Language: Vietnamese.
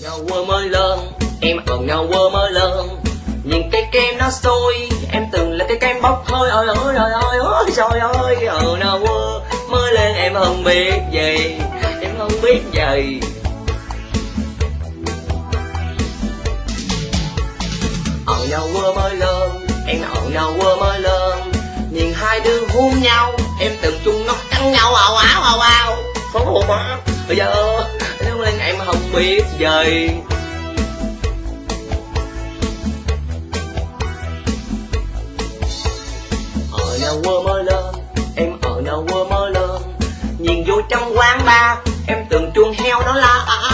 nhau quơ mới lớn, em ở nhau quơ mới lớn. Nhìn cái kem nó sôi, em từng là cái kem bốc hơi. Ôi ôi ôi ôi ôi trời ơi, ở nào quơ mới lên em không biết gì, em không biết gì. Ở nhau quơ mới lớn, em ở nhau quơ mới lớn. Nhìn hai đứa hôn nhau, em từng chung nó cắn nhau ào ào ào ào. Xấu hổ quá, bây giờ nếu lên em không biết gì. Ở nhau quơ mới lớn, em ở nhau quơ mới lớn. Nhìn vô trong quán bar, em từng chuông heo nó la